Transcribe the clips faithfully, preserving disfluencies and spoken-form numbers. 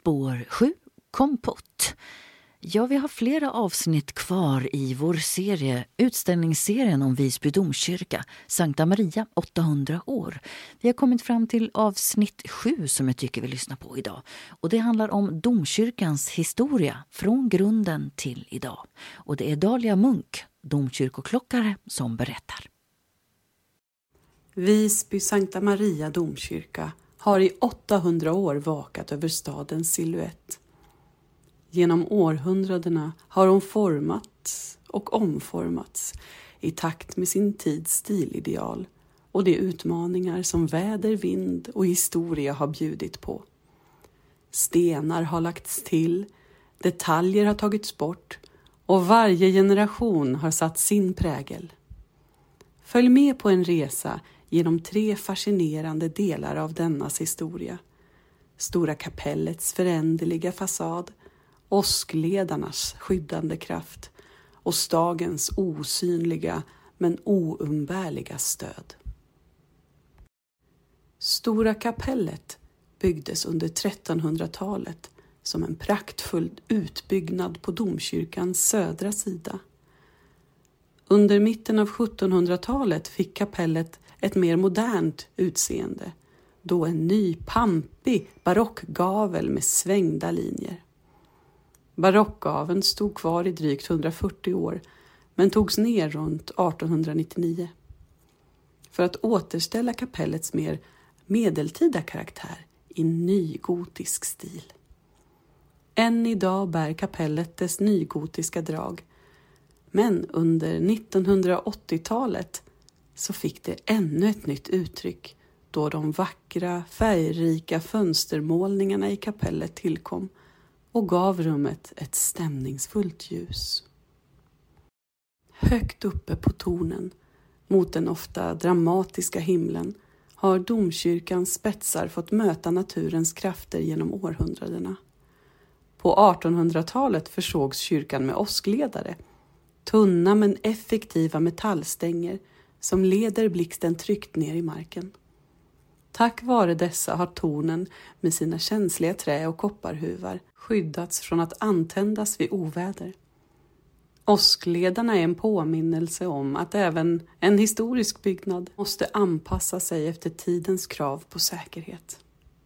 Spår sju, kompott. Ja, vi har flera avsnitt kvar i vår serie, utställningsserien om Visby domkyrka, Sankta Maria åttahundra år. Vi har kommit fram till avsnitt sju som jag tycker vi lyssnar på idag. Och det handlar om domkyrkans historia från grunden till idag. Och det är Dalia Munk, domkyrkoklockare, som berättar. Visby Sankta Maria domkyrka har i åttahundra år vakat över stadens silhuett. Genom århundradena har hon formats och omformats i takt med sin tids stilideal och de utmaningar som väder, vind och historia har bjudit på. Stenar har lagts till, detaljer har tagits bort och varje generation har satt sin prägel. Följ med på en resa genom tre fascinerande delar av dennas historia. Stora kapellets föränderliga fasad, åskledarnas skyddande kraft och stagens osynliga men oumbärliga stöd. Stora kapellet byggdes under trettonhundratalet som en praktfull utbyggnad på domkyrkans södra sida. Under mitten av sjuttonhundratalet fick kapellet ett mer modernt utseende, då en ny pampig barockgavel med svängda linjer. Barockgaveln stod kvar i drygt hundrafyrtio år men togs ner runt artonhundranittionio. För att återställa kapellets mer medeltida karaktär i nygotisk stil. Än idag bär kapellet dess nygotiska drag, men under nittonhundraåttiotalet så fick det ännu ett nytt uttryck då de vackra, färgrika fönstermålningarna i kapellet tillkom och gav rummet ett stämningsfullt ljus. Högt uppe på tornen, mot den ofta dramatiska himlen, har domkyrkans spetsar fått möta naturens krafter genom århundradena. På artonhundratalet försågs kyrkan med åskledare, tunna men effektiva metallstänger som leder blixten tryckt ner i marken. Tack vare dessa har tornen med sina känsliga trä- och kopparhuvar skyddats från att antändas vid oväder. Åskledarna är en påminnelse om att även en historisk byggnad måste anpassa sig efter tidens krav på säkerhet.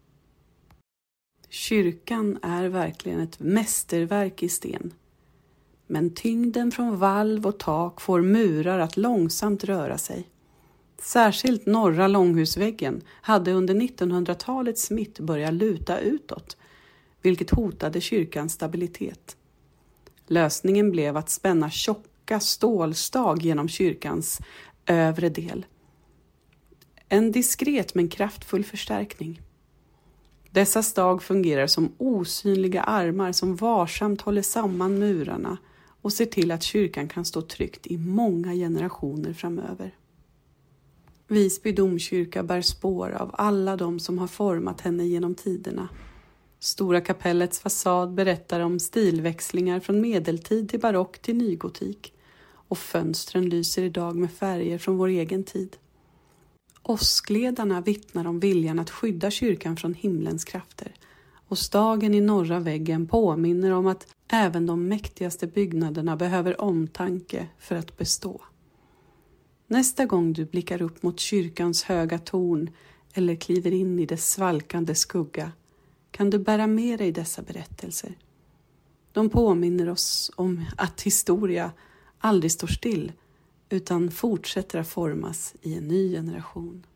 Kyrkan är verkligen ett mästerverk i sten. Men tyngden från valv och tak får murar att långsamt röra sig. Särskilt norra långhusväggen hade under nittonhundratalets mitt börjat luta utåt, vilket hotade kyrkans stabilitet. Lösningen blev att spänna tjocka stålstag genom kyrkans övre del. En diskret men kraftfull förstärkning. Dessa stag fungerar som osynliga armar som varsamt håller samman murarna och ser till att kyrkan kan stå tryggt i många generationer framöver. Visby domkyrka bär spår av alla de som har format henne genom tiderna. Stora kapellets fasad berättar om stilväxlingar från medeltid till barock till nygotik, och fönstren lyser idag med färger från vår egen tid. Åskledarna vittnar om viljan att skydda kyrkan från himlens krafter, och stagen i norra väggen påminner om att även de mäktigaste byggnaderna behöver omtanke för att bestå. Nästa gång du blickar upp mot kyrkans höga torn eller kliver in i dess svalkande skugga kan du bära med dig dessa berättelser. De påminner oss om att historia aldrig står still utan fortsätter att formas i en ny generation.